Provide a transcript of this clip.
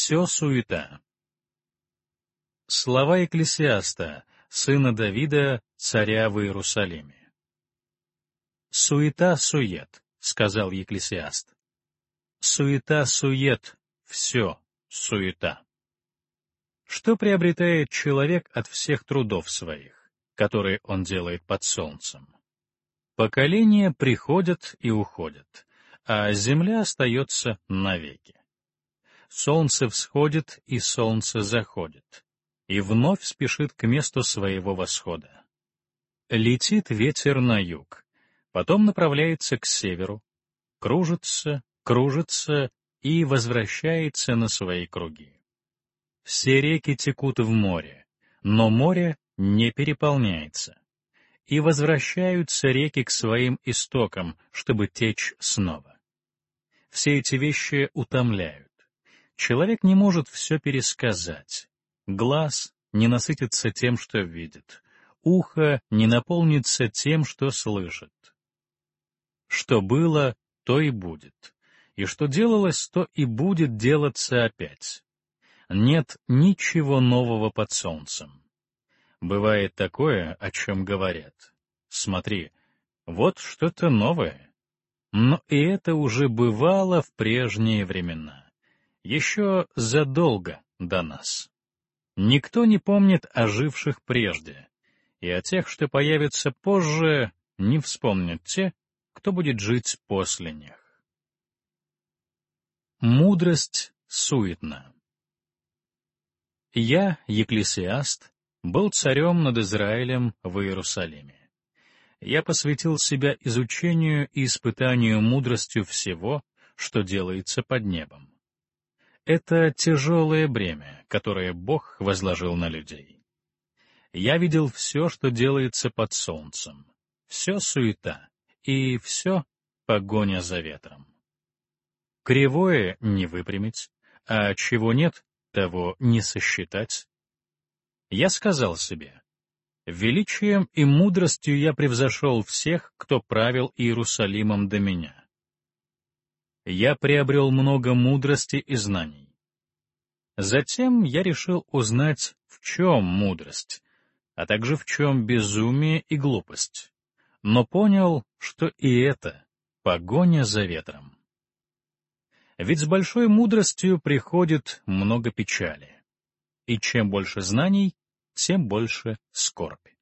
Все суета. Слова Екклесиаста, сына Давида, царя в Иерусалиме. «Суета-сует», — сказал Екклесиаст. «Суета-сует, все суета». Что приобретает человек от всех трудов своих, которые он делает под солнцем? Поколения приходят и уходят, а земля остается навеки. Солнце всходит и солнце заходит, и вновь спешит к месту своего восхода. Летит ветер на юг, потом направляется к северу, кружится, кружится и возвращается на свои круги. Все реки текут в море, но море не переполняется, и возвращаются реки к своим истокам, чтобы течь снова. Все эти вещи утомляют. Человек не может все пересказать. Глаз не насытится тем, что видит. Ухо не наполнится тем, что слышит. Что было, то и будет. И что делалось, то и будет делаться опять. Нет ничего нового под солнцем. Бывает такое, о чем говорят. Смотри, вот что-то новое. Но и это уже бывало в прежние времена. Еще задолго до нас. Никто не помнит о живших прежде, и о тех, что появятся позже, не вспомнят те, кто будет жить после них. Мудрость суетна. Я, Екклесиаст, был царем над Израилем в Иерусалиме. Я посвятил себя изучению и испытанию мудростью всего, что делается под небом. Это тяжелое бремя, которое Бог возложил на людей. Я видел все, что делается под солнцем, все суета, и все погоня за ветром. Кривое не выпрямить, а чего нет, того не сосчитать. Я сказал себе, величием и мудростью я превзошел всех, кто правил Иерусалимом до меня. Я приобрел много мудрости и знаний. Затем я решил узнать, в чем мудрость, а также в чем безумие и глупость, но понял, что и это погоня за ветром. Ведь с большой мудростью приходит много печали, и чем больше знаний, тем больше скорбь.